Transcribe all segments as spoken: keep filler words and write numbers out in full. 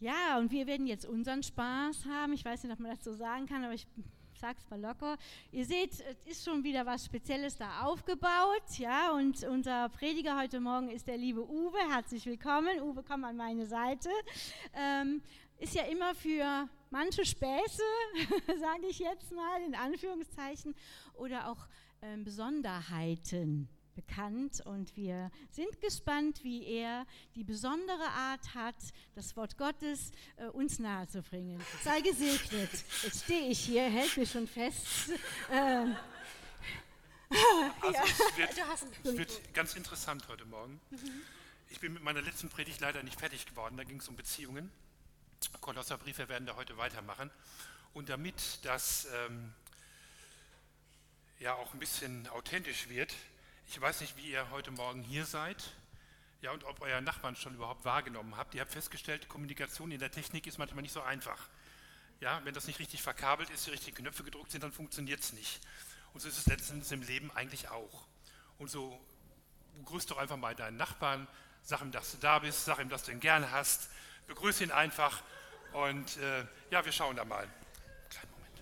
Ja, und wir werden jetzt unseren Spaß haben. Ich weiß nicht, ob man das so sagen kann, aber ich sage es mal locker. Ihr seht, es ist schon wieder was Spezielles da aufgebaut. Ja, und unser Prediger heute Morgen ist der liebe Uwe. Herzlich willkommen. Uwe, komm an meine Seite. Ähm, ist ja immer für manche Späße, sage ich jetzt mal in Anführungszeichen, oder auch ähm, Besonderheiten bekannt, und wir sind gespannt, wie er die besondere Art hat, das Wort Gottes äh, uns nahezubringen. Sei gesegnet. Jetzt stehe ich hier, hält mich schon fest. Ähm. Also ja. es, wird, es wird ganz interessant heute Morgen. Mhm. Ich bin mit meiner letzten Predigt leider nicht fertig geworden, da ging es um Beziehungen. Kolosserbriefe werden da heute weitermachen. Und damit das ähm, ja auch ein bisschen authentisch wird, ich weiß nicht, wie ihr heute Morgen hier seid, ja, und ob euer Nachbarn schon überhaupt wahrgenommen habt. Ihr habt festgestellt, Kommunikation in der Technik ist manchmal nicht so einfach. Ja, wenn das nicht richtig verkabelt ist, die richtigen Knöpfe gedrückt sind, dann funktioniert es nicht. Und so ist es letztendlich im Leben eigentlich auch. Und so begrüß doch einfach mal deinen Nachbarn, sag ihm, dass du da bist, sag ihm, dass du ihn gerne hast, begrüße ihn einfach und äh, ja, wir schauen da mal. Kleinen Moment.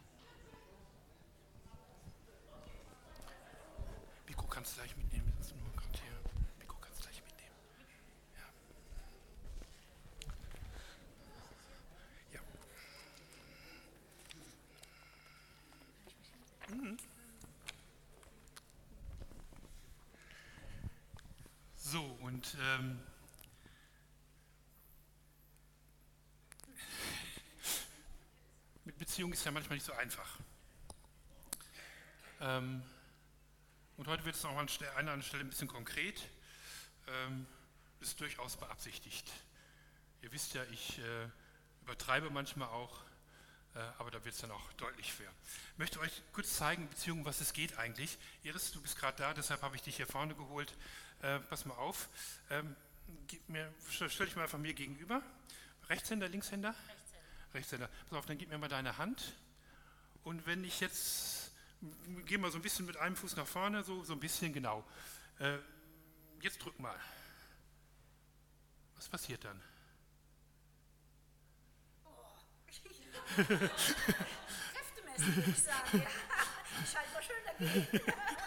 Mikro kannst du gleich mitnehmen, das ist nur gerade hier. Mikro kannst du gleich mitnehmen. Ja. Ja. Mhm. So, und ähm, mit Beziehung ist ja manchmal nicht so einfach. Ähm, und heute wird es auch an einer anderen Stelle ein bisschen konkret. Ähm, ist durchaus beabsichtigt. Ihr wisst ja, ich äh, übertreibe manchmal auch, äh, aber da wird es dann auch deutlich für. Ich möchte euch kurz zeigen, Beziehung, was es geht eigentlich. Iris, du bist gerade da, deshalb habe ich dich hier vorne geholt. Äh, pass mal auf, ähm, gib mir, stell dich mal einfach mir gegenüber. Rechtshänder, Linkshänder? Rechtshänder. Rechtshänder. Pass auf, dann gib mir mal deine Hand. Und wenn ich jetzt, geh mal so ein bisschen mit einem Fuß nach vorne, so, so ein bisschen genau. Äh, jetzt drück mal. Was passiert dann? Oh. Kräftemessen, würde ich sagen. Ja. Ich halte mal schön dagegen.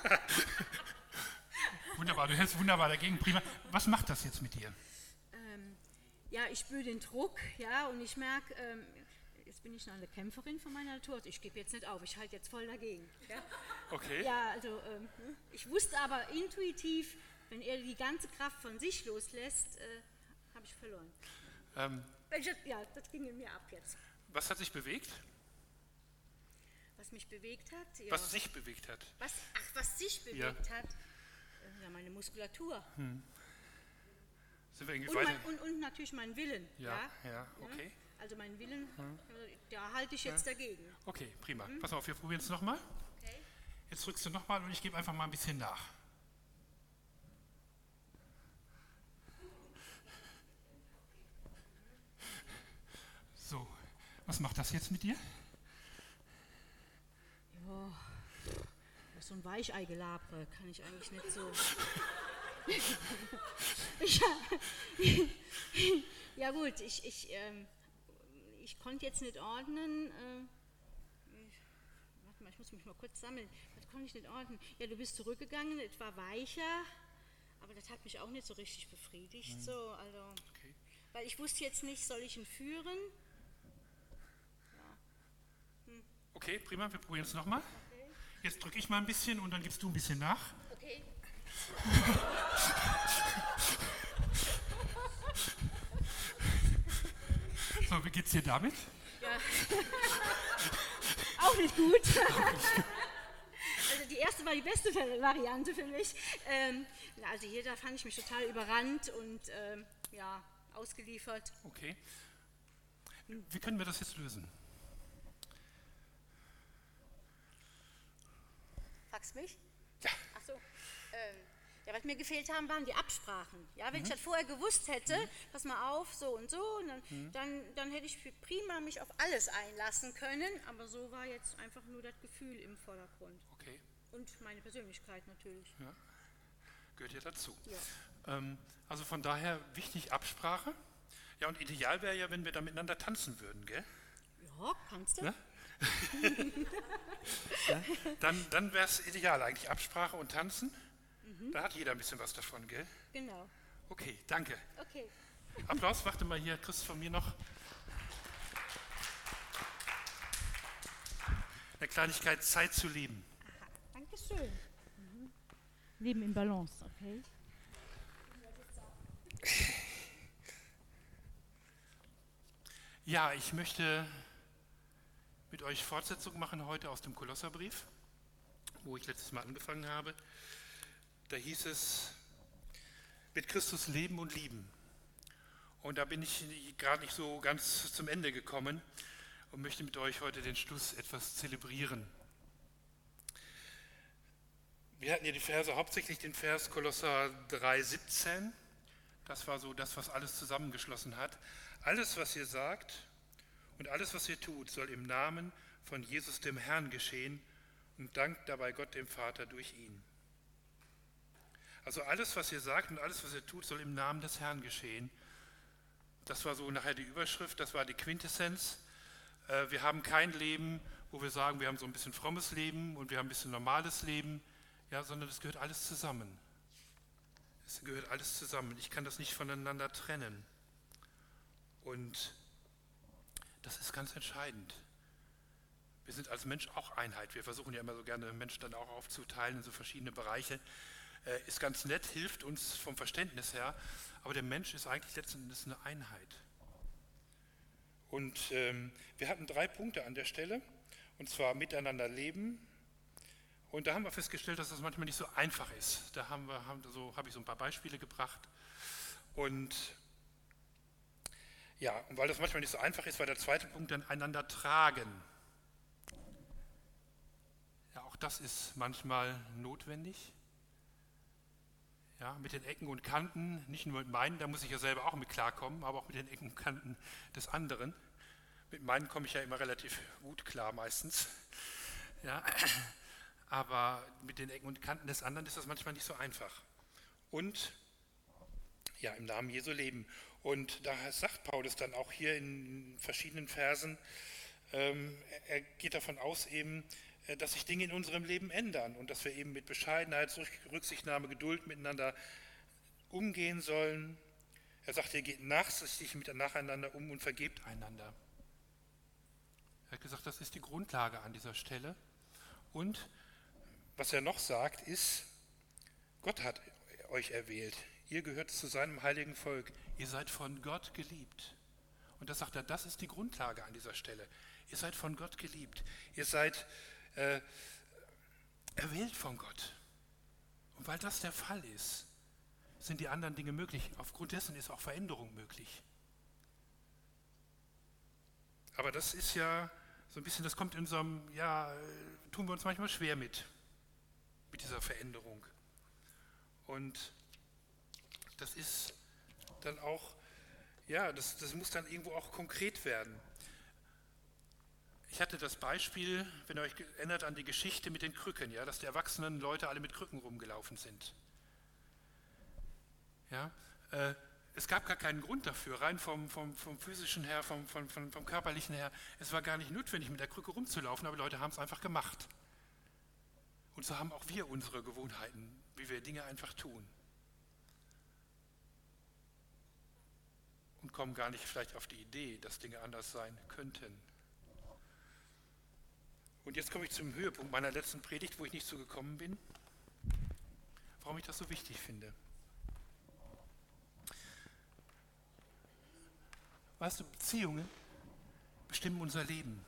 Wunderbar, du hältst wunderbar dagegen, prima. Was macht das jetzt mit dir? Ähm, ja, ich spüre den Druck, ja, und ich merke, ähm, jetzt bin ich noch eine Kämpferin von meiner Natur, also ich gebe jetzt nicht auf, ich halte jetzt voll dagegen. Ja? Okay. Ja, also ähm, ich wusste aber intuitiv, wenn er die ganze Kraft von sich loslässt, äh, habe ich verloren. Ähm, ja, das ging in mir ab jetzt. Was hat sich bewegt? Was mich bewegt hat? Ja. Was sich bewegt hat? Was, ach, was sich bewegt ja. hat? Ja, meine Muskulatur. Hm. Sind wir irgendwie und, weiter? Mein, und, und natürlich mein Willen. Ja, ja, ja okay. Ja, also mein Willen, hm. da halte ich jetzt ja. dagegen. Okay, prima. Hm. Pass auf, wir probieren es nochmal. Okay. Jetzt drückst du nochmal und ich gebe einfach mal ein bisschen nach. So, was macht das jetzt mit dir? Ja, so ein Weicheigelabre kann ich eigentlich nicht so. Ja gut, ich, ich, ähm, ich konnte jetzt nicht ordnen. Äh, ich, warte mal, ich muss mich mal kurz sammeln. Das konnte ich nicht ordnen. Ja, du bist zurückgegangen, es war weicher, aber das hat mich auch nicht so richtig befriedigt. Mhm. So, also, okay. Weil ich wusste jetzt nicht, soll ich ihn führen? Ja. Hm. Okay, prima, wir probieren es nochmal. Okay. Jetzt drücke ich mal ein bisschen und dann gibst du ein bisschen nach. Okay. So, wie geht's dir damit? Ja. Auch nicht gut. Also die erste war die beste Variante für mich. Ähm, also hier, da fand ich mich total überrannt und ähm, ja, ausgeliefert. Okay. Wie können wir das jetzt lösen? Fragst mich? Ja. Ach so. Ähm, ja, was mir gefehlt haben, waren die Absprachen. Ja, wenn mhm. ich das vorher gewusst hätte, mhm. pass mal auf, so und so, und dann, mhm. dann, dann hätte ich prima mich auf alles einlassen können, aber so war jetzt einfach nur das Gefühl im Vordergrund. Okay. Und meine Persönlichkeit natürlich. Ja. Gehört ja dazu. Ja. Ähm, also von daher wichtig Absprache. Ja, und ideal wäre ja, wenn wir da miteinander tanzen würden, gell? Ja, kannst du. Ne? Ja? Dann, dann wäre es ideal, eigentlich Absprache und Tanzen. Mhm. Da hat jeder ein bisschen was davon, gell? Genau. Okay, danke. Okay. Applaus, warte mal hier, kriegst du von mir noch eine Kleinigkeit, Zeit zu leben. Aha, Dankeschön. Mhm. Leben in Balance, okay. Ja, ich möchte mit euch Fortsetzung machen heute aus dem Kolosserbrief, wo ich letztes Mal angefangen habe. Da hieß es, mit Christus leben und lieben. Und da bin ich gerade nicht so ganz zum Ende gekommen und möchte mit euch heute den Schluss etwas zelebrieren. Wir hatten hier die Verse, hauptsächlich den Vers Kolosser drei siebzehn. Das war so das, was alles zusammengeschlossen hat. Alles, was ihr sagt und alles, was ihr tut, soll im Namen von Jesus dem Herrn geschehen und dankt dabei Gott dem Vater durch ihn. Also alles, was ihr sagt und alles, was ihr tut, soll im Namen des Herrn geschehen. Das war so nachher die Überschrift, das war die Quintessenz. Wir haben kein Leben, wo wir sagen, wir haben so ein bisschen frommes Leben und wir haben ein bisschen normales Leben, ja, sondern es gehört alles zusammen. Es gehört alles zusammen. Ich kann das nicht voneinander trennen. Und das ist ganz entscheidend. Wir sind als Mensch auch Einheit. Wir versuchen ja immer so gerne Menschen dann auch aufzuteilen in so verschiedene Bereiche. Äh, ist ganz nett, hilft uns vom Verständnis her, aber der Mensch ist eigentlich letzten Endes eine Einheit. Und ähm, wir hatten drei Punkte an der Stelle, und zwar miteinander leben. Und da haben wir festgestellt, dass das manchmal nicht so einfach ist. Da haben wir, haben so, habe ich so ein paar Beispiele gebracht. Und ja, und weil das manchmal nicht so einfach ist, war der zweite Punkt dann einander tragen. Ja, auch das ist manchmal notwendig. Ja, mit den Ecken und Kanten, nicht nur mit meinen, da muss ich ja selber auch mit klarkommen, aber auch mit den Ecken und Kanten des anderen. Mit meinen komme ich ja immer relativ gut klar meistens. Ja, aber mit den Ecken und Kanten des anderen ist das manchmal nicht so einfach. Und ja, im Namen Jesu leben. Und da sagt Paulus dann auch hier in verschiedenen Versen, ähm, er geht davon aus eben, dass sich Dinge in unserem Leben ändern und dass wir eben mit Bescheidenheit, Rücksichtnahme, Geduld miteinander umgehen sollen. Er sagt, ihr geht nachsichtig nacheinander um und vergebt einander. Er hat gesagt, das ist die Grundlage an dieser Stelle. Und was er noch sagt, ist, Gott hat euch erwählt. Ihr gehört zu seinem heiligen Volk. Ihr seid von Gott geliebt. Und das sagt er, das ist die Grundlage an dieser Stelle. Ihr seid von Gott geliebt. Ihr seid äh, erwählt von Gott. Und weil das der Fall ist, sind die anderen Dinge möglich. Aufgrund dessen ist auch Veränderung möglich. Aber das ist ja so ein bisschen, das kommt in unserem, ja, tun wir uns manchmal schwer mit, mit dieser Veränderung. Und das ist dann auch, ja, das, das muss dann irgendwo auch konkret werden. Ich hatte das Beispiel, wenn ihr euch erinnert an die Geschichte mit den Krücken, ja, dass die erwachsenen Leute alle mit Krücken rumgelaufen sind. Ja, äh, es gab gar keinen Grund dafür, rein vom, vom, vom physischen her, vom, vom, vom, vom körperlichen her. Es war gar nicht notwendig, mit der Krücke rumzulaufen, aber die Leute haben es einfach gemacht. Und so haben auch wir unsere Gewohnheiten, wie wir Dinge einfach tun. Und kommen gar nicht vielleicht auf die Idee, dass Dinge anders sein könnten. Und jetzt komme ich zum Höhepunkt meiner letzten Predigt, wo ich nicht so gekommen bin, warum ich das so wichtig finde. Weißt du, Beziehungen bestimmen unser Leben.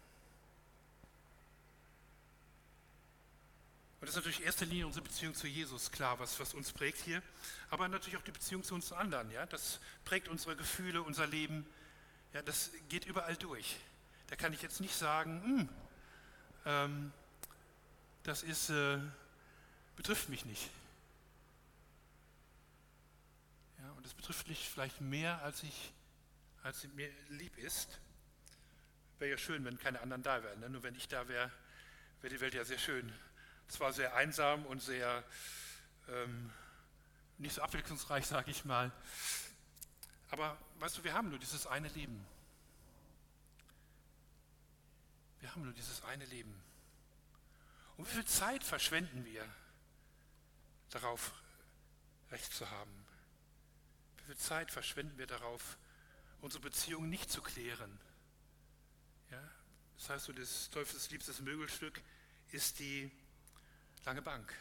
Und das ist natürlich in erster Linie unsere Beziehung zu Jesus, klar, was, was uns prägt hier, aber natürlich auch die Beziehung zu uns anderen. Ja? Das prägt unsere Gefühle, unser Leben, ja, das geht überall durch. Da kann ich jetzt nicht sagen, hm, ähm, das ist, äh, betrifft mich nicht. Ja, und das betrifft mich vielleicht mehr, als ich, als mir lieb ist. Wäre ja schön, wenn keine anderen da wären. Ne? Nur wenn ich da wäre, wäre die Welt ja sehr schön. Zwar sehr einsam und sehr ähm, nicht so abwechslungsreich, sage ich mal, Aber weißt du, wir haben nur dieses eine Leben. Wir haben nur dieses eine Leben. Und wie viel Zeit verschwenden wir darauf, Recht zu haben? Wie viel Zeit verschwenden wir darauf, unsere Beziehung nicht zu klären? Ja? Das heißt, so des Teufels liebstes Möbelstück ist die lange Bank.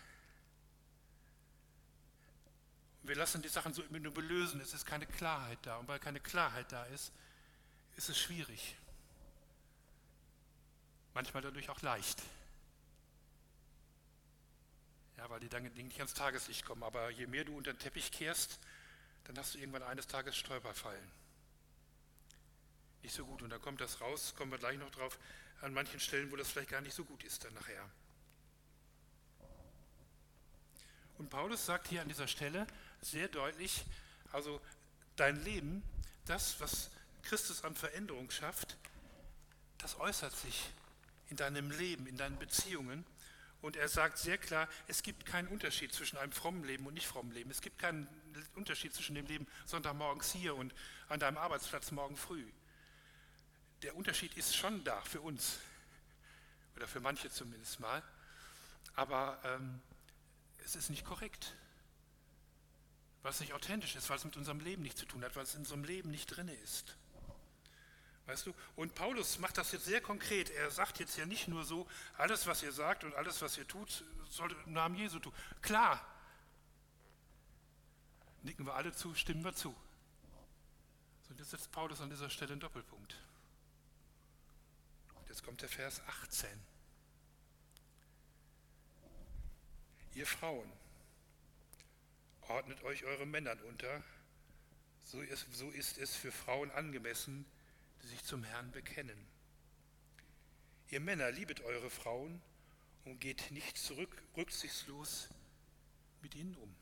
Und wir lassen die Sachen so immer nur belösen, es ist keine Klarheit da. Und weil keine Klarheit da ist, ist es schwierig. Manchmal dadurch auch leicht. Ja, weil die Dinge nicht ans Tageslicht kommen. Aber je mehr du unter den Teppich kehrst, dann hast du irgendwann eines Tages Stolperfallen. Nicht so gut. Und dann kommt das raus, kommen wir gleich noch drauf, an manchen Stellen, wo das vielleicht gar nicht so gut ist dann nachher. Und Paulus sagt hier an dieser Stelle sehr deutlich, also dein Leben, das, was Christus an Veränderung schafft, das äußert sich in deinem Leben, in deinen Beziehungen. Und er sagt sehr klar, es gibt keinen Unterschied zwischen einem frommen Leben und nicht frommen Leben. Es gibt keinen Unterschied zwischen dem Leben Sonntagmorgens hier und an deinem Arbeitsplatz morgen früh. Der Unterschied ist schon da für uns, oder für manche zumindest mal, aber ähm, es ist nicht korrekt, weil es nicht authentisch ist, weil es mit unserem Leben nichts zu tun hat, weil es in unserem Leben nicht drin ist. Weißt du? Und Paulus macht das jetzt sehr konkret. Er sagt jetzt ja nicht nur so, alles, was ihr sagt und alles, was ihr tut, sollt im Namen Jesu tun. Klar, nicken wir alle zu, stimmen wir zu. So, jetzt setzt Paulus an dieser Stelle einen Doppelpunkt. Und jetzt kommt der Vers achtzehn. Ihr Frauen, ordnet euch euren Männern unter, so ist, so ist es für Frauen angemessen, die sich zum Herrn bekennen. Ihr Männer, liebet eure Frauen und geht nicht zurück rücksichtslos mit ihnen um.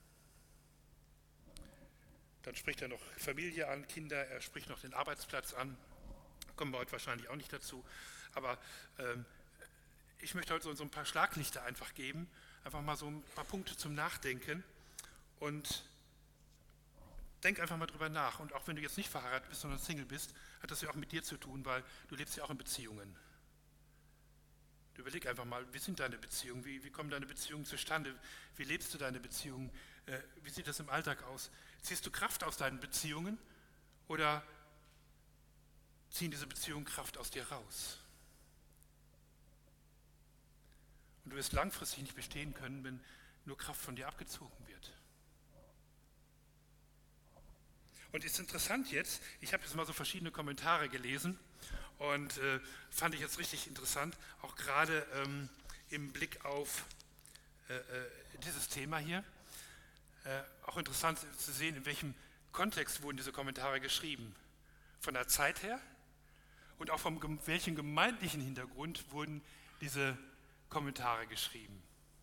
Dann spricht er noch Familie an, Kinder, er spricht noch den Arbeitsplatz an. Kommen wir heute wahrscheinlich auch nicht dazu. Aber ähm, ich möchte heute so, so ein paar Schlaglichter einfach geben, einfach mal so ein paar Punkte zum Nachdenken. Und denk einfach mal drüber nach. Und auch wenn du jetzt nicht verheiratet bist, sondern Single bist, hat das ja auch mit dir zu tun, weil du lebst ja auch in Beziehungen. Du überleg einfach mal, wie sind deine Beziehungen? Wie, wie kommen deine Beziehungen zustande? Wie lebst du deine Beziehungen? Äh, wie sieht das im Alltag aus? Ziehst du Kraft aus deinen Beziehungen oder ziehen diese Beziehungen Kraft aus dir raus? Und du wirst langfristig nicht bestehen können, wenn nur Kraft von dir abgezogen wird. Und ist interessant jetzt, ich habe jetzt mal so verschiedene Kommentare gelesen und äh, fand ich jetzt richtig interessant, auch gerade ähm, im Blick auf äh, äh, dieses Thema hier. Äh, auch interessant zu sehen, in welchem Kontext wurden diese Kommentare geschrieben. Von der Zeit her und auch von welchem gemeindlichen Hintergrund wurden diese Kommentare geschrieben.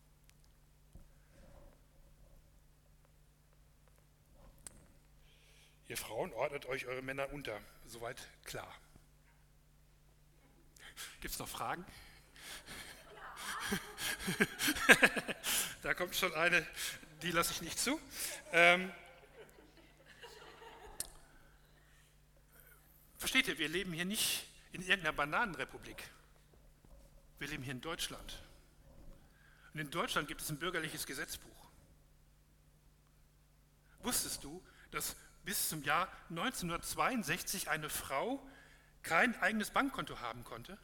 Ihr Frauen, ordnet euch eure Männer unter. Soweit klar. Gibt es noch Fragen? Ja. Da kommt schon eine, die lasse ich nicht zu. Ähm, versteht ihr, wir leben hier nicht in irgendeiner Bananenrepublik. Wir leben hier in Deutschland. Und in Deutschland gibt es ein bürgerliches Gesetzbuch. Wusstest du, dass bis zum Jahr neunzehnhundertzweiundsechzig eine Frau kein eigenes Bankkonto haben konnte?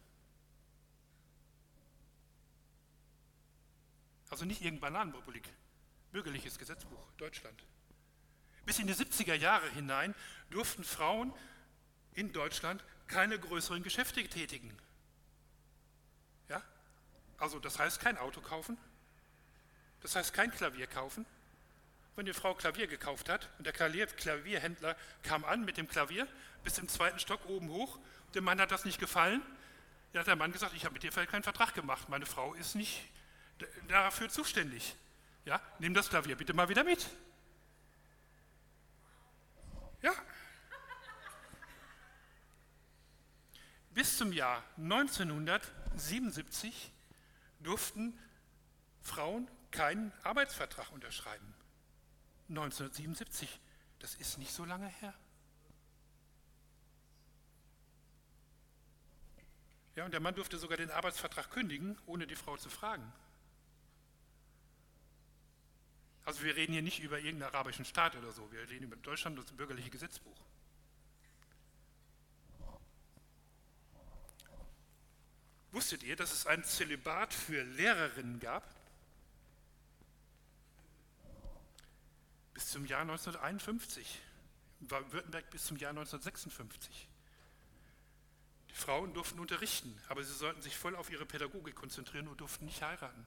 Also nicht irgendeine Bananenrepublik, bürgerliches Gesetzbuch, Deutschland. Bis in die siebziger Jahre hinein durften Frauen in Deutschland keine größeren Geschäfte tätigen. Ja? Also das heißt kein Auto kaufen, das heißt kein Klavier kaufen. Wenn die Frau Klavier gekauft hat und der Klavier, Klavierhändler kam an mit dem Klavier bis zum zweiten Stock oben hoch, dem Mann hat das nicht gefallen, dann hat der Mann gesagt, ich habe mit dir keinen Vertrag gemacht, meine Frau ist nicht dafür zuständig. Ja, nimm das Klavier bitte mal wieder mit. Ja. Bis zum Jahr neunzehnhundertsiebenundsiebzig durften Frauen keinen Arbeitsvertrag unterschreiben. neunzehnhundertsiebenundsiebzig, das ist nicht so lange her. Ja, und der Mann durfte sogar den Arbeitsvertrag kündigen, ohne die Frau zu fragen. Also wir reden hier nicht über irgendeinen arabischen Staat oder so, wir reden über Deutschland und das bürgerliche Gesetzbuch. Wusstet ihr, dass es ein Zölibat für Lehrerinnen gab? Bis zum Jahr neunzehnhunderteinundfünfzig. In Baden-Württemberg bis zum Jahr neunzehnhundertsechsundfünfzig. Die Frauen durften unterrichten, aber sie sollten sich voll auf ihre Pädagogik konzentrieren und durften nicht heiraten.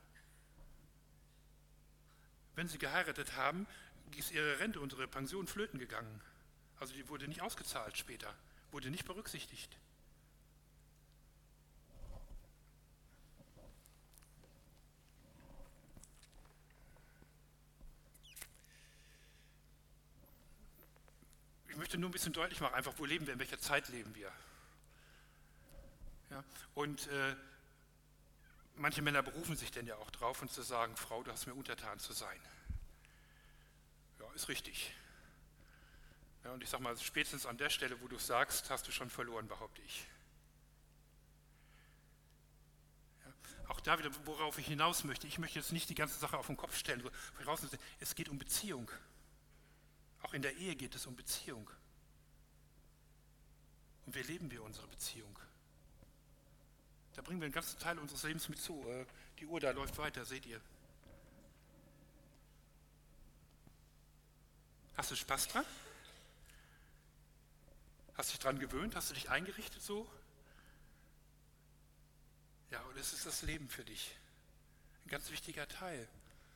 Wenn sie geheiratet haben, ist ihre Rente und ihre Pension flöten gegangen. Also die wurde nicht ausgezahlt später, wurde nicht berücksichtigt. Ich möchte nur ein bisschen deutlich machen, einfach, wo leben wir, in welcher Zeit leben wir. Ja, und äh, manche Männer berufen sich denn ja auch drauf und zu sagen, Frau, du hast mir untertan zu sein. Ja, ist richtig. Ja, und ich sage mal, spätestens an der Stelle, wo du es sagst, hast du schon verloren, behaupte ich. Ja, auch da wieder, worauf ich hinaus möchte, ich möchte jetzt nicht die ganze Sache auf den Kopf stellen. Es geht um Beziehung. Auch in der Ehe geht es um Beziehung. Und wie leben wir unsere Beziehung? Da bringen wir einen ganzen Teil unseres Lebens mit zu. Die Uhr da läuft weiter, seht ihr. Hast du Spaß dran? Hast du dich dran gewöhnt? Hast du dich eingerichtet so? Ja, und es ist das Leben für dich. Ein ganz wichtiger Teil.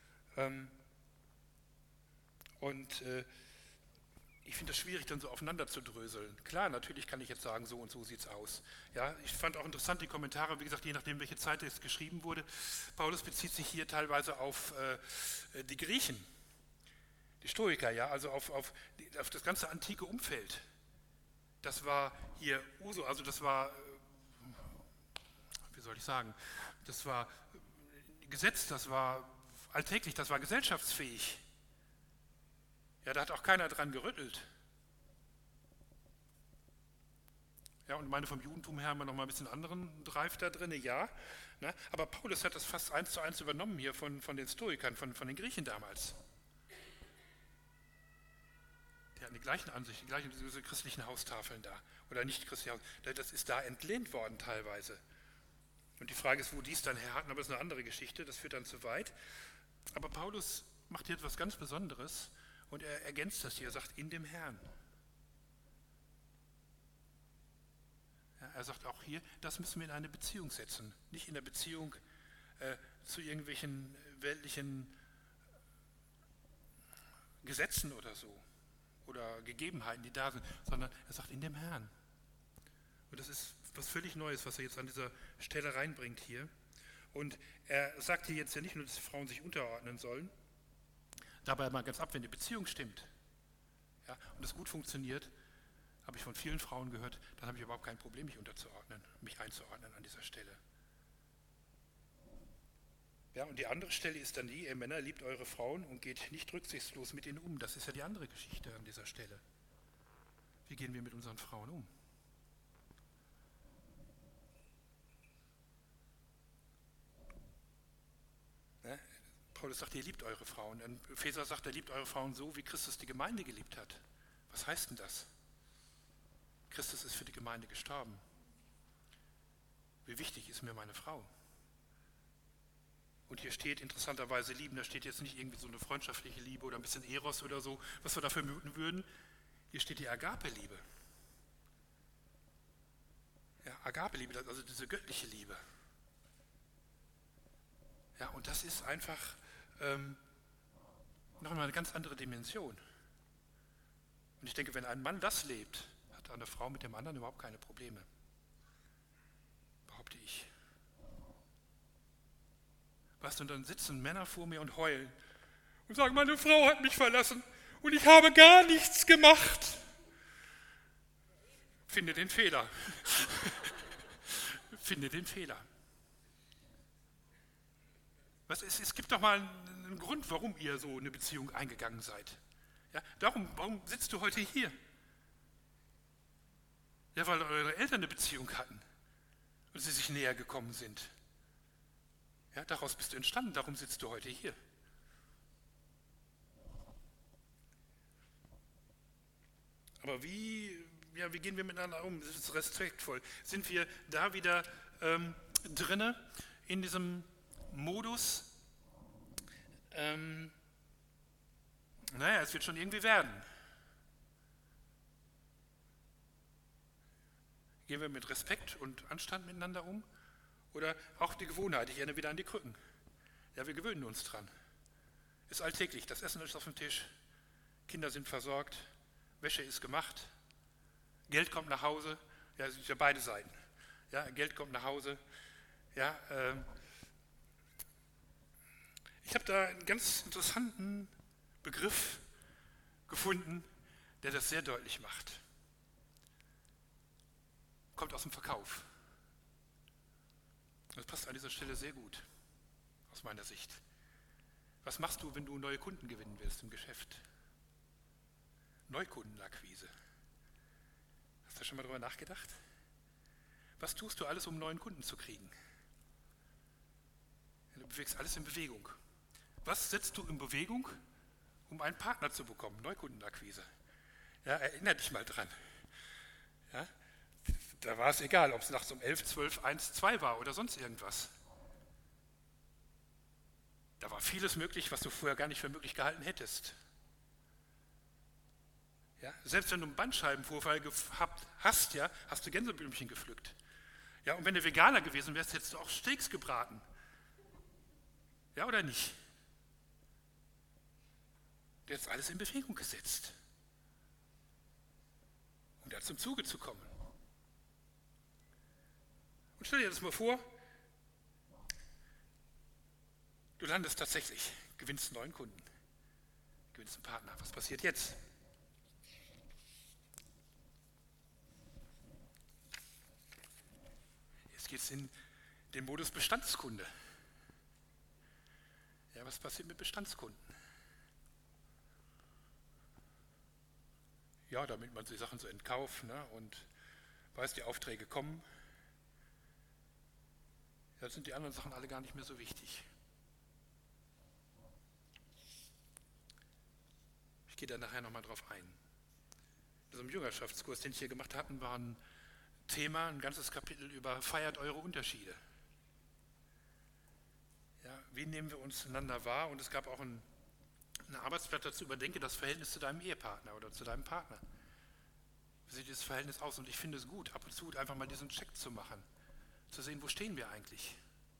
Und ich finde es schwierig, dann so aufeinander zu dröseln. Klar, natürlich kann ich jetzt sagen, so und so sieht es aus. Ja, ich fand auch interessant die Kommentare, wie gesagt, je nachdem, welche Zeit es geschrieben wurde. Paulus bezieht sich hier teilweise auf äh, die Griechen, die Stoiker, ja, also auf, auf, auf das ganze antike Umfeld. Das war hier Uso, also das war, wie soll ich sagen, das war Gesetz, das war alltäglich, das war gesellschaftsfähig. Ja, da hat auch keiner dran gerüttelt. Ja, und meine vom Judentum her haben wir noch mal ein bisschen anderen Drive da drin, ja. Ne? Aber Paulus hat das fast eins zu eins übernommen hier von, von den Stoikern, von, von den Griechen damals. Die hatten die gleichen Ansichten, die gleichen diese christlichen Haustafeln da. Oder nicht christliche Haustafeln. Das ist da entlehnt worden teilweise. Und die Frage ist, wo die es dann her hatten, aber das ist eine andere Geschichte, das führt dann zu weit. Aber Paulus macht hier etwas ganz Besonderes. Und er ergänzt das hier, er sagt, in dem Herrn. Ja, er sagt auch hier, das müssen wir in eine Beziehung setzen. Nicht in der Beziehung äh, zu irgendwelchen weltlichen Gesetzen oder so. Oder Gegebenheiten, die da sind. Sondern er sagt, in dem Herrn. Und das ist was völlig Neues, was er jetzt an dieser Stelle reinbringt hier. Und er sagt hier jetzt ja nicht nur, dass Frauen sich unterordnen sollen, dabei mal ganz ab, wenn die Beziehung stimmt, ja, und das gut funktioniert, habe ich von vielen Frauen gehört, dann habe ich überhaupt kein Problem, mich unterzuordnen, mich einzuordnen an dieser Stelle. Ja, und die andere Stelle ist dann die, ihr Männer, liebt eure Frauen und geht nicht rücksichtslos mit ihnen um. Das ist ja die andere Geschichte an dieser Stelle. Wie gehen wir mit unseren Frauen um? Ja, Paulus sagt, ihr liebt eure Frauen. Und Epheser sagt, er liebt eure Frauen so, wie Christus die Gemeinde geliebt hat. Was heißt denn das? Christus ist für die Gemeinde gestorben. Wie wichtig ist mir meine Frau? Und hier steht interessanterweise lieben, da steht jetzt nicht irgendwie so eine freundschaftliche Liebe oder ein bisschen Eros oder so, was wir dafür vermuten würden. Hier steht die Agape-Liebe. Ja, Agape-Liebe, also diese göttliche Liebe. Ja, und das ist einfach ähm, nochmal eine ganz andere Dimension. Und ich denke, wenn ein Mann das lebt, hat eine Frau mit dem anderen überhaupt keine Probleme. Behaupte ich. Weißt du, und dann sitzen Männer vor mir und heulen und sagen, meine Frau hat mich verlassen und ich habe gar nichts gemacht. Finde den Fehler. Finde den Fehler. Was, es, es gibt doch mal einen, einen Grund, warum ihr so eine Beziehung eingegangen seid. Ja, darum, warum sitzt du heute hier? Ja, weil eure Eltern eine Beziehung hatten. und sie sich näher gekommen sind. Ja, daraus bist du entstanden, darum sitzt du heute hier. Aber wie, ja, wie gehen wir miteinander um? Das ist respektvoll. Sind wir da wieder ähm, drinne in diesem Modus? Ähm, naja, es wird schon irgendwie werden. Gehen wir mit Respekt und Anstand miteinander um? Oder auch die Gewohnheit, ich erinnere wieder an die Krücken. Ja, wir gewöhnen uns dran. Ist alltäglich, das Essen ist auf dem Tisch, Kinder sind versorgt, Wäsche ist gemacht, Geld kommt nach Hause, ja, es sind ja beide Seiten. Ja, Geld kommt nach Hause. Ja, äh, ich habe da einen ganz interessanten Begriff gefunden, der das sehr deutlich macht. Kommt aus dem Verkauf. Das passt an dieser Stelle sehr gut, aus meiner Sicht. Was machst du, wenn du neue Kunden gewinnen willst im Geschäft? Neukundenakquise. Hast du schon mal darüber nachgedacht? Was tust du alles, um neuen Kunden zu kriegen? Du bewegst alles in Bewegung. Was setzt du in Bewegung, um einen Partner zu bekommen? Neukundenakquise. Ja, erinner dich mal dran. Ja? Da war es egal, ob es nachts um elf, zwölf, eins, zwei war oder sonst irgendwas. Da war vieles möglich, was du vorher gar nicht für möglich gehalten hättest. Ja, selbst wenn du einen Bandscheibenvorfall gehabt hast, ja, hast du Gänseblümchen gepflückt. Ja, und wenn du Veganer gewesen wärst, hättest du auch Steaks gebraten. Ja, oder nicht? Du hättest alles in Bewegung gesetzt, um da zum Zuge zu kommen. Und stell dir das mal vor, du landest tatsächlich, gewinnst einen neuen Kunden, gewinnst einen Partner. Was passiert jetzt? Jetzt geht es in den Modus Bestandskunde. Ja, was passiert mit Bestandskunden? Ja, damit man die Sachen so entkauft, ne, und weiß, die Aufträge kommen. Jetzt sind die anderen Sachen alle gar nicht mehr so wichtig. Ich gehe da nachher nochmal drauf ein. In diesem Jüngerschaftskurs, den ich hier gemacht hatten, war ein Thema, ein ganzes Kapitel über feiert eure Unterschiede. Ja, wie nehmen wir uns einander wahr? Und es gab auch ein, ein Arbeitsblatt dazu, überdenke das Verhältnis zu deinem Ehepartner oder zu deinem Partner. Wie sieht dieses Verhältnis aus? Und ich finde es gut, ab und zu einfach mal diesen Check zu machen. Zu sehen, wo stehen wir eigentlich?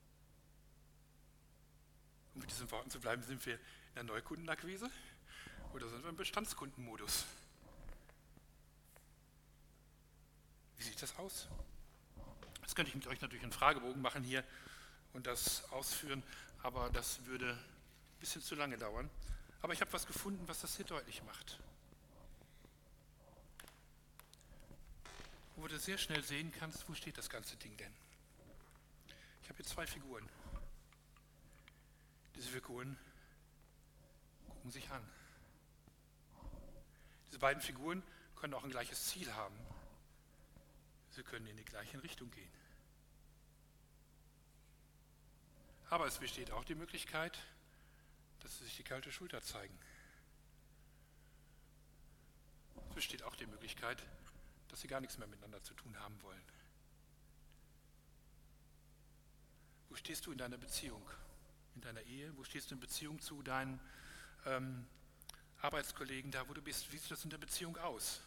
Um mit diesen Worten zu bleiben, sind wir in der Neukundenakquise oder sind wir im Bestandskundenmodus? Wie sieht das aus? Das könnte ich mit euch natürlich einen Fragebogen machen hier und das ausführen, aber das würde ein bisschen zu lange dauern. Aber ich habe was gefunden, was das hier deutlich macht. Wo du sehr schnell sehen kannst, wo steht das ganze Ding denn? Ich habe hier zwei Figuren. Diese Figuren gucken sich an. Diese beiden Figuren können auch ein gleiches Ziel haben. Sie können in die gleiche Richtung gehen. Aber es besteht auch die Möglichkeit, dass sie sich die kalte Schulter zeigen. Es besteht auch die Möglichkeit, dass sie gar nichts mehr miteinander zu tun haben wollen. Wo stehst du in deiner Beziehung, in deiner Ehe? Wo stehst du in Beziehung zu deinen ähm, Arbeitskollegen, da wo du bist? Wie sieht das in der Beziehung aus?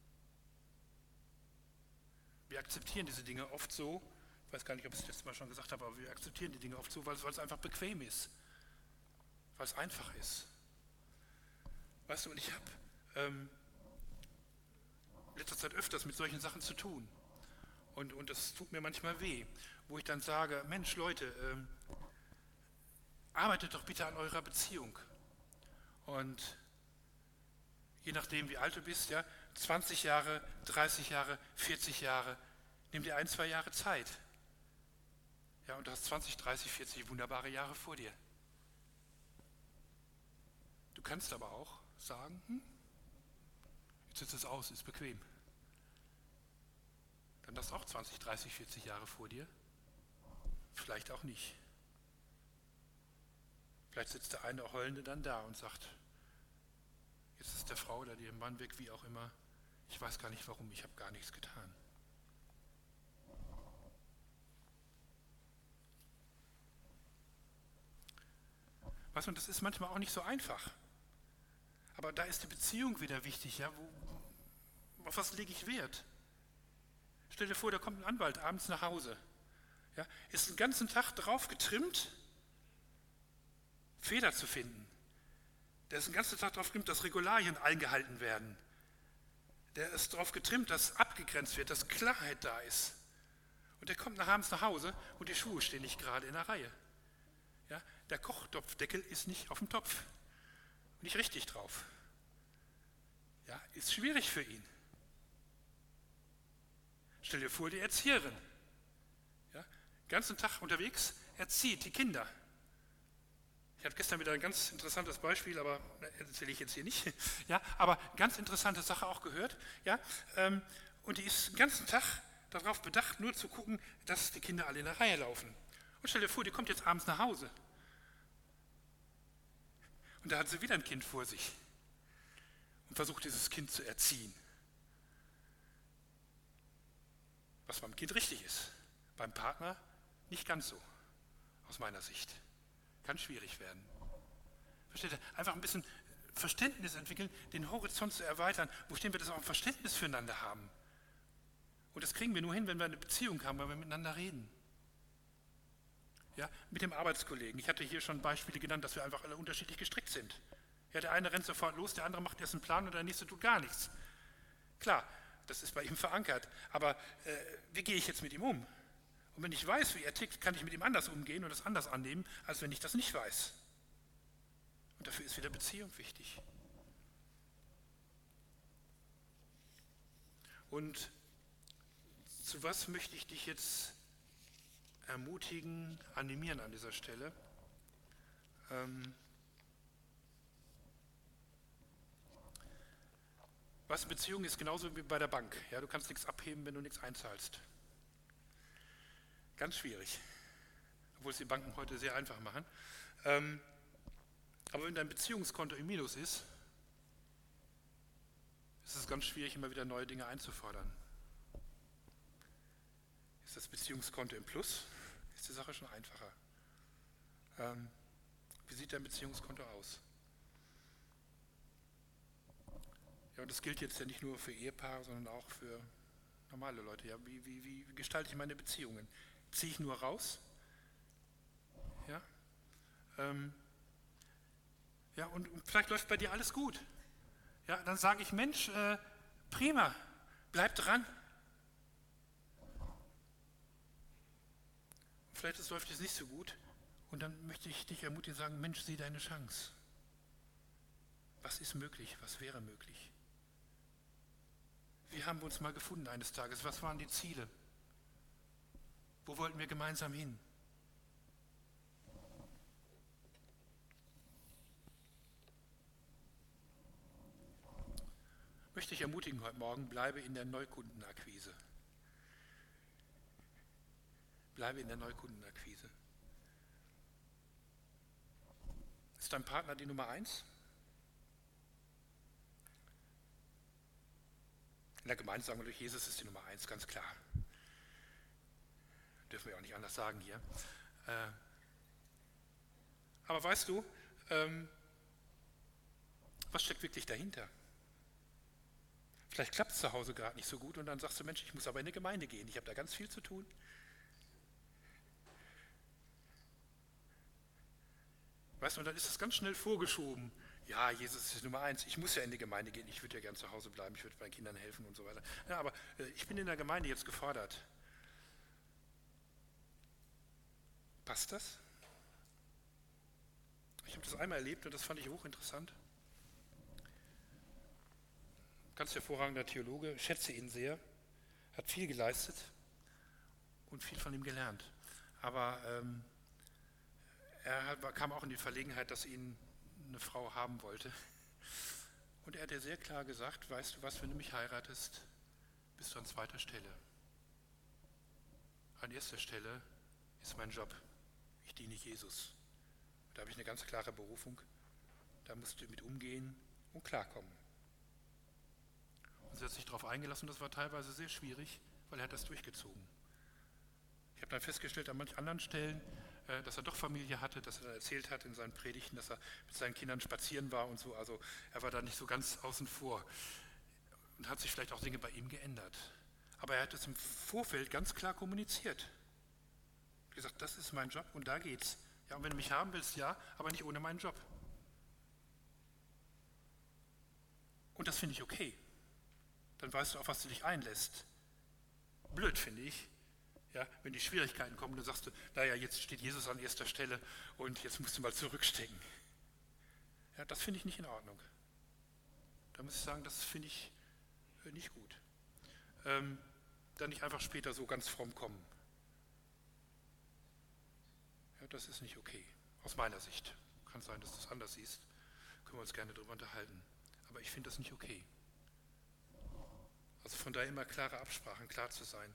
Wir akzeptieren diese Dinge oft so, ich weiß gar nicht, ob ich es letztes Mal schon gesagt habe, aber wir akzeptieren die Dinge oft so, weil es, weil es einfach bequem ist, weil es einfach ist. Weißt du, und ich habe ähm, in letzter Zeit öfters mit solchen Sachen zu tun. Und, und das tut mir manchmal weh, wo ich dann sage, Mensch Leute, ähm, arbeitet doch bitte an eurer Beziehung. Und je nachdem, wie alt du bist, ja, zwanzig Jahre, dreißig Jahre, vierzig Jahre, nimm dir ein, zwei Jahre Zeit. Ja, und du hast zwanzig, dreißig, vierzig wunderbare Jahre vor dir. Du kannst aber auch sagen, hm, jetzt ist es aus, ist bequem. dann hast du auch zwanzig, dreißig, vierzig Jahre vor dir. Vielleicht auch nicht. Vielleicht sitzt der eine Heulende dann da und sagt, jetzt ist der Frau oder dem Mann weg, wie auch immer. Ich weiß gar nicht warum, ich habe gar nichts getan. Weißt du, das ist manchmal auch nicht so einfach. Aber da ist die Beziehung wieder wichtig. Ja? Wo, auf was lege ich Wert? Stell dir vor, da kommt ein Anwalt abends nach Hause. Ja? Ist den ganzen Tag drauf getrimmt, Fehler zu finden. Der ist den ganzen Tag darauf getrimmt, dass Regularien eingehalten werden. Der ist darauf getrimmt, dass abgegrenzt wird, dass Klarheit da ist. Und der kommt nach abends nach Hause und die Schuhe stehen nicht gerade in der Reihe. Ja? Der Kochtopfdeckel ist nicht auf dem Topf. Nicht richtig drauf. Ja, ist schwierig für ihn. Stell dir vor, die Erzieherin. Ja, den ganzen Tag unterwegs, erzieht die Kinder. Ich hatte gestern wieder ein ganz interessantes Beispiel, aber erzähle ich jetzt hier nicht. Ja, aber ganz interessante Sache auch gehört. Ja, ähm, und die ist den ganzen Tag darauf bedacht, nur zu gucken, dass die Kinder alle in der Reihe laufen. Und stell dir vor, die kommt jetzt abends nach Hause. Und da hat sie wieder ein Kind vor sich und versucht, dieses Kind zu erziehen. Was beim Kind richtig ist, beim Partner nicht ganz so, aus meiner Sicht. Kann schwierig werden. Versteht ihr? Einfach ein bisschen Verständnis entwickeln, den Horizont zu erweitern, wo stehen wir, dass wir auch ein Verständnis füreinander haben. Und das kriegen wir nur hin, wenn wir eine Beziehung haben, wenn wir miteinander reden. Ja, mit dem Arbeitskollegen. Ich hatte hier schon Beispiele genannt, dass wir einfach alle unterschiedlich gestrickt sind. Ja, der eine rennt sofort los, der andere macht erst einen Plan und der nächste tut gar nichts. Klar, das ist bei ihm verankert. Aber äh, wie gehe ich jetzt mit ihm um? Und wenn ich weiß, wie er tickt, kann ich mit ihm anders umgehen und das anders annehmen, als wenn ich das nicht weiß. Und dafür ist wieder Beziehung wichtig. Und zu was möchte ich dich jetzt ermutigen, animieren an dieser Stelle? Ähm, was Beziehung ist, genauso wie bei der Bank. Ja, du kannst nichts abheben, wenn du nichts einzahlst. Ganz schwierig, obwohl es die Banken heute sehr einfach machen. Ähm, aber wenn dein Beziehungskonto im Minus ist, ist es ganz schwierig, immer wieder neue Dinge einzufordern. Ist das Beziehungskonto im Plus, ist die Sache schon einfacher. Ähm, wie sieht dein Beziehungskonto aus? Ja, und das gilt jetzt ja nicht nur für Ehepaare, sondern auch für normale Leute. Ja, wie, wie, wie gestalte ich meine Beziehungen? Ziehe ich nur raus? Ja, ähm, ja und, und vielleicht läuft bei dir alles gut. Ja, dann sage ich, Mensch, äh, prima, bleib dran. Vielleicht es läuft es nicht so gut und dann möchte ich dich ermutigen und sagen, Mensch, sieh deine Chance. Was ist möglich? Was wäre möglich? Wie haben wir uns mal gefunden eines Tages? Was waren die Ziele? Wo wollten wir gemeinsam hin? Möchte ich ermutigen heute Morgen, bleibe in der Neukundenakquise. Bleibe in der Neukundenakquise. Ist dein Partner die Nummer eins? In der Gemeinde sagen wir durch Jesus ist die Nummer eins, ganz klar. Dürfen wir auch nicht anders sagen hier. Äh, aber weißt du, ähm, was steckt wirklich dahinter? Vielleicht klappt es zu Hause gerade nicht so gut und dann sagst du, Mensch, ich muss aber in eine Gemeinde gehen, ich habe da ganz viel zu tun. Weißt du, und dann ist es ganz schnell vorgeschoben. Ja, Jesus ist Nummer eins, ich muss ja in die Gemeinde gehen, ich würde ja gern zu Hause bleiben, ich würde meinen Kindern helfen und so weiter. Ja, aber äh, ich bin in der Gemeinde jetzt gefordert. Passt das? Ich habe das einmal erlebt und das fand ich hochinteressant. Ganz hervorragender Theologe, schätze ihn sehr, hat viel geleistet und viel von ihm gelernt. Aber ähm, er kam auch in die Verlegenheit, dass ihn eine Frau haben wollte. Und er hat ja sehr klar gesagt, weißt du was, wenn du mich heiratest, bist du an zweiter Stelle. an erster Stelle ist mein Job. Ich diene Jesus. Da habe ich eine ganz klare Berufung. Da musst du mit umgehen und klarkommen. Und sie hat sich darauf eingelassen, das war teilweise sehr schwierig, weil er hat das durchgezogen. Ich habe dann festgestellt an manchen anderen Stellen, dass er doch Familie hatte, dass er erzählt hat in seinen Predigten, dass er mit seinen Kindern spazieren war und so. Also er war da nicht so ganz außen vor und hat sich vielleicht auch Dinge bei ihm geändert. Aber er hat es im Vorfeld ganz klar kommuniziert. Er hat gesagt, das ist mein Job und da geht's. Ja, und wenn du mich haben willst, ja, aber nicht ohne meinen Job. Und das finde ich okay. Dann weißt du, auf was du dich einlässt. Blöd finde ich, ja, wenn die Schwierigkeiten kommen, dann sagst du, naja, jetzt steht Jesus an erster Stelle und jetzt musst du mal zurückstecken. Ja, das finde ich nicht in Ordnung. Da muss ich sagen, das finde ich nicht gut. Ähm, dann nicht einfach später so ganz fromm kommen. Ja, das ist nicht okay, aus meiner Sicht. Kann sein, dass du es anders siehst. Können wir uns gerne darüber unterhalten. Aber ich finde das nicht okay. Also von daher immer klare Absprachen, klar zu sein.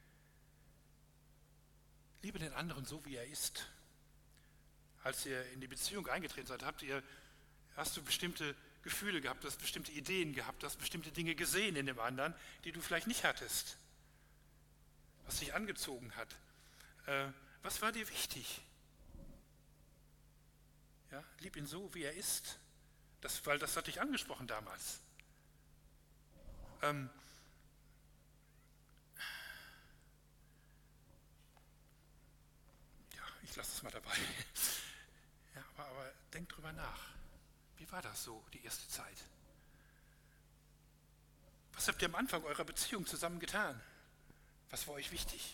Liebe den anderen so, wie er ist. Als ihr in die Beziehung eingetreten seid, habt ihr, hast du bestimmte Gefühle gehabt, du hast bestimmte Ideen gehabt, du hast bestimmte Dinge gesehen in dem anderen, die du vielleicht nicht hattest. Was dich angezogen hat. Äh, was war dir wichtig? Ja, lieb ihn so, wie er ist. Das, weil das hat dich angesprochen damals. Ähm, Ich lasse es mal dabei. Ja, aber, aber denkt drüber nach. Wie war das so, die erste Zeit? Was habt ihr am Anfang eurer Beziehung zusammen getan? Was war euch wichtig?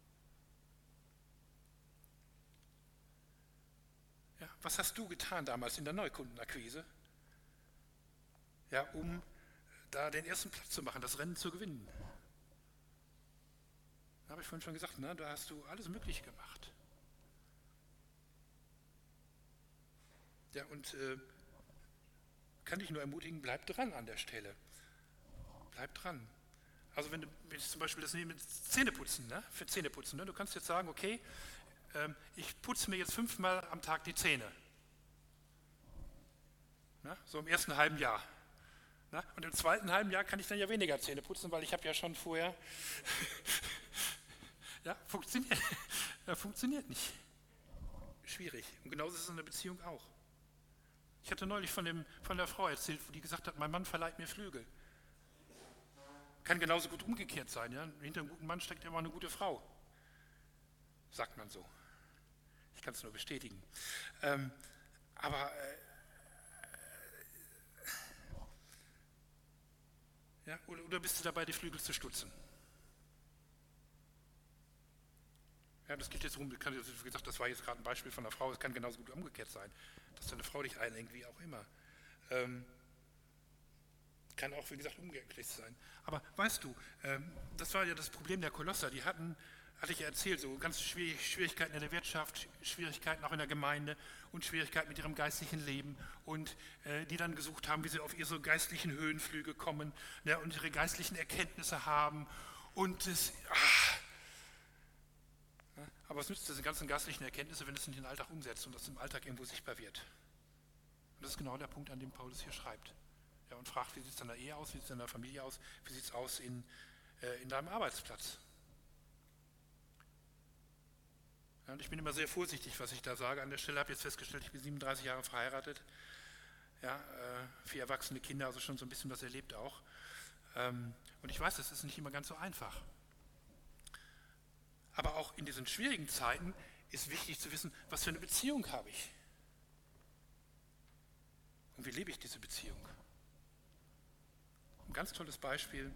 Ja, was hast du getan damals in der Neukundenakquise? Ja, um da den ersten Platz zu machen, das Rennen zu gewinnen. Da habe ich vorhin schon gesagt, ne, da hast du alles Mögliche gemacht. Ja, und äh, kann dich nur ermutigen, bleib dran an der Stelle. Bleib dran. Also wenn du wenn ich zum Beispiel das nehme, Zähneputzen, ne? Für Zähneputzen, ne? Du kannst jetzt sagen, okay, ähm, ich putze mir jetzt fünfmal am Tag die Zähne. Ne? So im ersten halben Jahr. Ne? Und im zweiten halben Jahr kann ich dann ja weniger Zähne putzen, weil ich habe ja schon vorher... ja, funktioniert. ja, funktioniert nicht. Schwierig. Und genauso ist es in der Beziehung auch. Ich hatte neulich von, dem, von der Frau erzählt, die gesagt hat, mein Mann verleiht mir Flügel. Kann genauso gut umgekehrt sein. Ja? Hinter einem guten Mann steckt immer eine gute Frau. Sagt man so. Ich kann es nur bestätigen. Ähm, aber äh, ja, oder, oder bist du dabei, die Flügel zu stutzen? Ja, das geht jetzt rum, wie gesagt, das war jetzt gerade ein Beispiel von einer Frau, es kann genauso gut umgekehrt sein, dass deine Frau dich einlenkt, wie auch immer. Ähm, kann auch, wie gesagt, umgekehrt sein. Aber weißt du, ähm, das war ja das Problem der Kolosser, die hatten, hatte ich ja erzählt, so ganz schwierig, Schwierigkeiten in der Wirtschaft, Schwierigkeiten auch in der Gemeinde und Schwierigkeiten mit ihrem geistlichen Leben und äh, die dann gesucht haben, wie sie auf ihre geistlichen Höhenflüge kommen, ja, und ihre geistlichen Erkenntnisse haben und es... Ach, aber was nützt diese ganzen geistlichen Erkenntnisse, wenn es in den Alltag umsetzt und das im Alltag irgendwo sichtbar wird? Und das ist genau der Punkt, an dem Paulus hier schreibt. Ja, und fragt, wie sieht es in der Ehe aus, wie sieht es in der Familie aus, wie sieht es aus in, äh, in deinem Arbeitsplatz? Ja, und ich bin immer sehr vorsichtig, was ich da sage. An der Stelle habe ich jetzt festgestellt, ich bin siebenunddreißig Jahre verheiratet. Ja, äh, vier erwachsene Kinder, also schon so ein bisschen was erlebt auch. Ähm, und ich weiß, das ist nicht immer ganz so einfach. Aber auch in diesen schwierigen Zeiten ist wichtig zu wissen, was für eine Beziehung habe ich. Und wie lebe ich diese Beziehung? Ein ganz tolles Beispiel.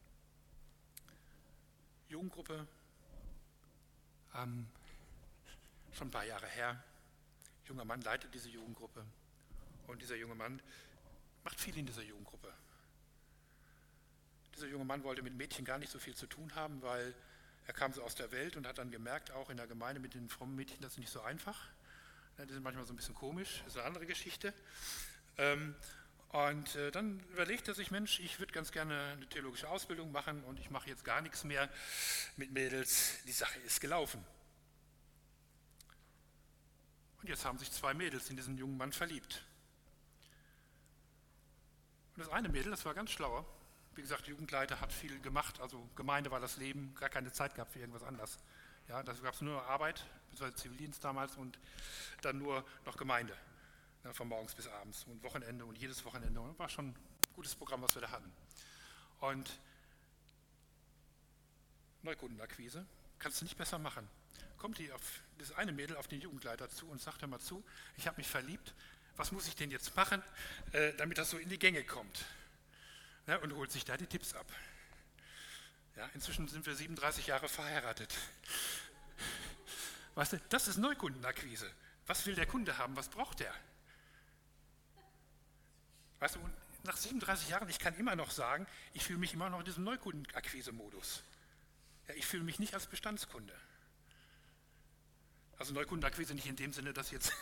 Jugendgruppe, ähm, schon ein paar Jahre her. Junger Mann leitet diese Jugendgruppe. Und dieser junge Mann macht viel in dieser Jugendgruppe. Dieser junge Mann wollte mit Mädchen gar nicht so viel zu tun haben, weil er kam so aus der Welt und hat dann gemerkt, auch in der Gemeinde mit den frommen Mädchen, das ist nicht so einfach. Die sind manchmal so ein bisschen komisch, das ist eine andere Geschichte. Und äh, dann überlegt er sich, Mensch, ich würde ganz gerne eine theologische Ausbildung machen und ich mache jetzt gar nichts mehr mit Mädels. Die Sache ist gelaufen. Und jetzt haben sich zwei Mädels in diesen jungen Mann verliebt. Und das eine Mädel, das war ganz schlauer. Wie gesagt, Jugendleiter, hat viel gemacht, also Gemeinde war das Leben, gar keine Zeit gehabt für irgendwas anderes. Ja, da gab es nur Arbeit, beziehungsweise Zivildienst damals und dann nur noch Gemeinde. Ja, von morgens bis abends und Wochenende und jedes Wochenende. Und war schon ein gutes Programm, was wir da hatten. Und Neukundenakquise kannst du nicht besser machen. Kommt die auf das eine Mädel auf den Jugendleiter zu und sagt mal zu, ich habe mich verliebt, was muss ich denn jetzt machen, äh, damit das so in die Gänge kommt? Ja, und holt sich da die Tipps ab. Ja, inzwischen sind wir siebenunddreißig Jahre verheiratet. Weißt du, das ist Neukundenakquise. Was will der Kunde haben, was braucht er? Weißt du, und nach siebenunddreißig Jahren, ich kann immer noch sagen, ich fühle mich immer noch in diesem Neukundenakquise-Modus. Ja, ich fühle mich nicht als Bestandskunde. Also Neukundenakquise nicht in dem Sinne, dass jetzt...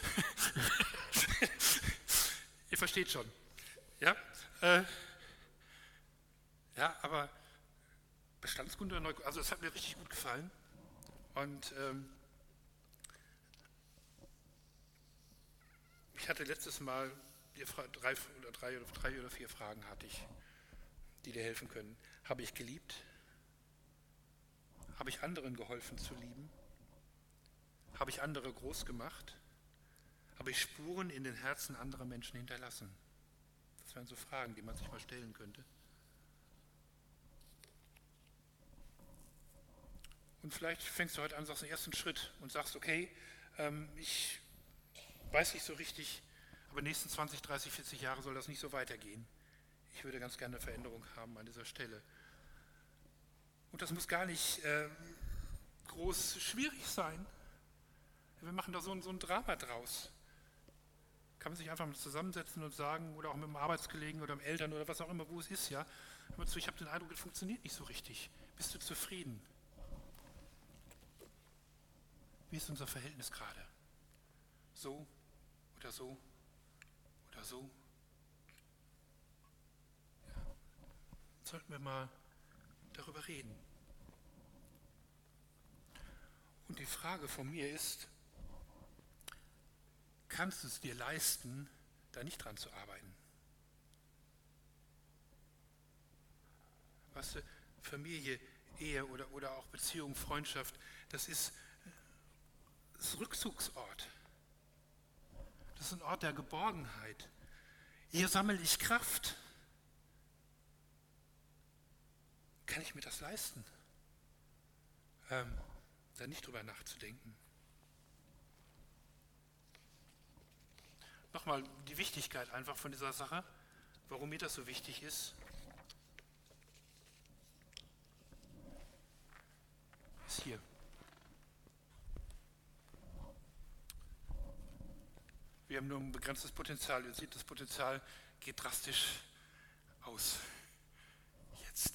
Ihr versteht schon. Ja, äh, ja, aber Bestandskunde oder Neukunde, also das hat mir richtig gut gefallen. Und ähm, ich hatte letztes Mal drei oder, drei oder drei oder vier Fragen hatte ich, die dir helfen können. Habe ich geliebt? Habe ich anderen geholfen zu lieben? Habe ich andere groß gemacht? Habe ich Spuren in den Herzen anderer Menschen hinterlassen? Das wären so Fragen, die man sich mal stellen könnte. Und vielleicht fängst du heute an, sagst den ersten Schritt und sagst, okay, ähm, ich weiß nicht so richtig, aber die nächsten zwanzig, dreißig, vierzig Jahre soll das nicht so weitergehen. Ich würde ganz gerne eine Veränderung haben an dieser Stelle. Und das muss gar nicht äh, groß schwierig sein. Wir machen da so ein, so ein Drama draus. Kann man sich einfach mal zusammensetzen und sagen, oder auch mit dem Arbeitskollegen oder mit Eltern oder was auch immer, wo es ist, ja. Ich habe den Eindruck, es funktioniert nicht so richtig. Bist du zufrieden? Wie ist unser Verhältnis gerade? So oder so oder so? Ja. Sollten wir mal darüber reden. Und die Frage von mir ist, kannst du es dir leisten, da nicht dran zu arbeiten? Weißt du, Familie, Ehe oder, oder auch Beziehung, Freundschaft, das ist das Rückzugsort. Das ist ein Ort der Geborgenheit. Hier sammle ich Kraft. Kann ich mir das leisten, ähm, da nicht drüber nachzudenken? Nochmal die Wichtigkeit einfach von dieser Sache, warum mir das so wichtig ist, ist hier. Wir haben nur ein begrenztes Potenzial. Ihr seht, das Potenzial geht drastisch aus. Jetzt.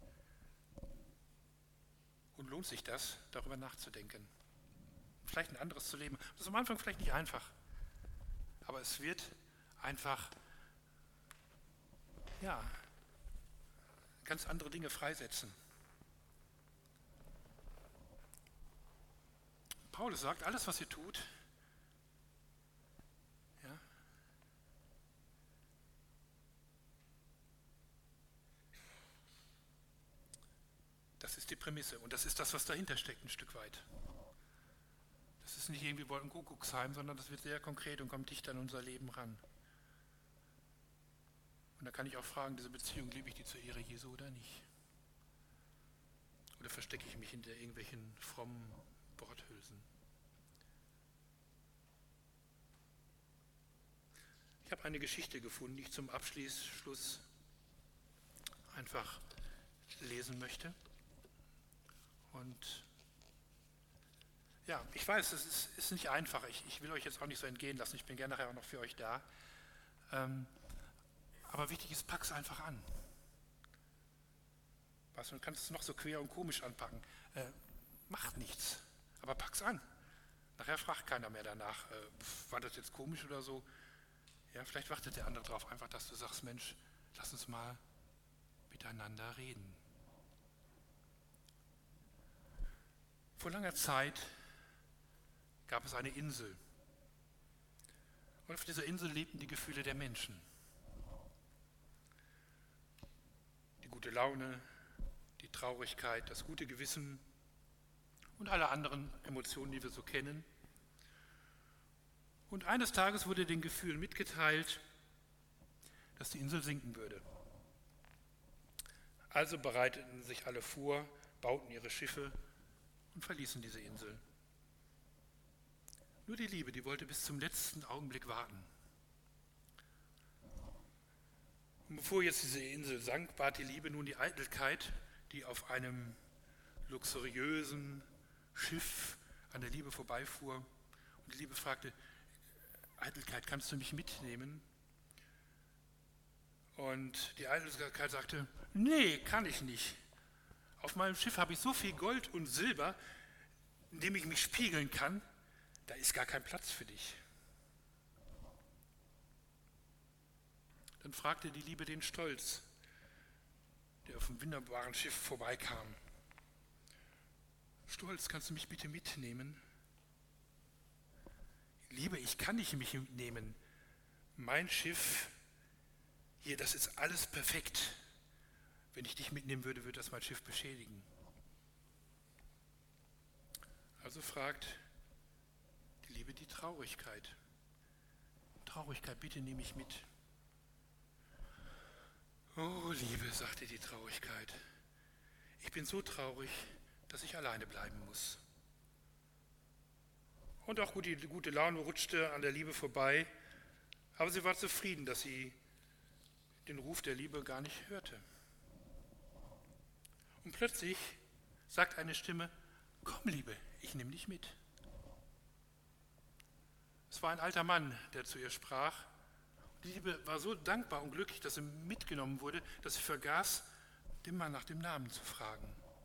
Und lohnt sich das, darüber nachzudenken? Vielleicht ein anderes zu leben. Das ist am Anfang vielleicht nicht einfach. Aber es wird einfach, ja, ganz andere Dinge freisetzen. Paulus sagt, alles, was ihr tut, ja, das ist die Prämisse und das ist das, was dahinter steckt, ein Stück weit. Das ist nicht irgendwie Wolkenkuckucksheim, sondern das wird sehr konkret und kommt dicht an unser Leben ran. Und da kann ich auch fragen, diese Beziehung, liebe ich die zur Ehre Jesu oder nicht? Oder verstecke ich mich hinter irgendwelchen frommen Worthülsen? Ich habe eine Geschichte gefunden, die ich zum Abschluss einfach lesen möchte. Und ja, ich weiß, es ist, ist nicht einfach. Ich, ich will euch jetzt auch nicht so entgehen lassen. Ich bin gerne nachher auch noch für euch da. Ähm, aber wichtig ist, pack's einfach an. Weißt du, du kannst es noch so quer und komisch anpacken. Äh, macht nichts, aber pack's an. Nachher fragt keiner mehr danach, äh, war das jetzt komisch oder so. Ja, vielleicht wartet der andere darauf einfach, dass du sagst, Mensch, lass uns mal miteinander reden. Vor langer Zeit gab es eine Insel. Und auf dieser Insel lebten die Gefühle der Menschen. Die gute Laune, die Traurigkeit, das gute Gewissen und alle anderen Emotionen, die wir so kennen. Und eines Tages wurde den Gefühlen mitgeteilt, dass die Insel sinken würde. Also bereiteten sich alle vor, bauten ihre Schiffe und verließen diese Insel. Nur die Liebe, die wollte bis zum letzten Augenblick warten. Und bevor jetzt diese Insel sank, bat die Liebe nun die Eitelkeit, die auf einem luxuriösen Schiff an der Liebe vorbeifuhr. Und die Liebe fragte, Eitelkeit, kannst du mich mitnehmen? Und die Eitelkeit sagte, nee, kann ich nicht. Auf meinem Schiff habe ich so viel Gold und Silber, in dem ich mich spiegeln kann, da ist gar kein Platz für dich. Dann fragte die Liebe den Stolz, der auf dem wunderbaren Schiff vorbeikam. Stolz, kannst du mich bitte mitnehmen? Liebe, ich kann nicht mich mitnehmen. Mein Schiff, hier, das ist alles perfekt. Wenn ich dich mitnehmen würde, würde das mein Schiff beschädigen. Also fragt die Liebe die Traurigkeit. Traurigkeit, bitte nehme ich mit. Oh Liebe, sagte die Traurigkeit, ich bin so traurig, dass ich alleine bleiben muss. Und auch die gute Laune rutschte an der Liebe vorbei, aber sie war zufrieden, dass sie den Ruf der Liebe gar nicht hörte. Und plötzlich sagt eine Stimme, komm Liebe, ich nehme dich mit. Es war ein alter Mann, der zu ihr sprach. Die Liebe war so dankbar und glücklich, dass sie mitgenommen wurde, dass sie vergaß, den Mann nach dem Namen zu fragen.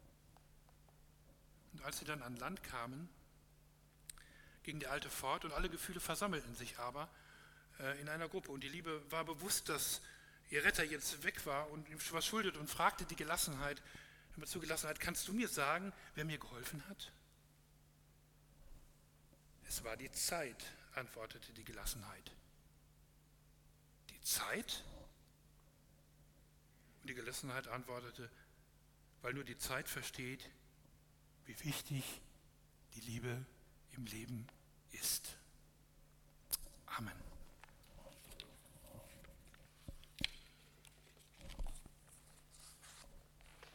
Und als sie dann an Land kamen, ging der Alte fort und alle Gefühle versammelten sich aber äh, in einer Gruppe. Und die Liebe war bewusst, dass ihr Retter jetzt weg war und ihm was schuldet und fragte die Gelassenheit, immer zur Gelassenheit, kannst du mir sagen, wer mir geholfen hat? Es war die Zeit, antwortete die Gelassenheit. Die Zeit? Und die Gelassenheit antwortete, weil nur die Zeit versteht, wie wichtig die Liebe im Leben ist. Amen.